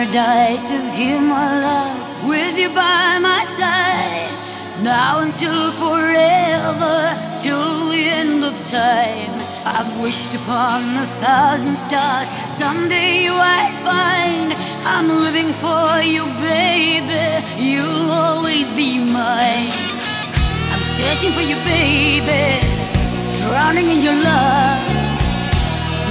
paradise is here, my love, with you by my side. Now until forever, till the end of time. I've wished upon 1,000 stars, someday you might find. I'm living for you, baby, you'll always be mine. I'm searching for you, baby, drowning in your love.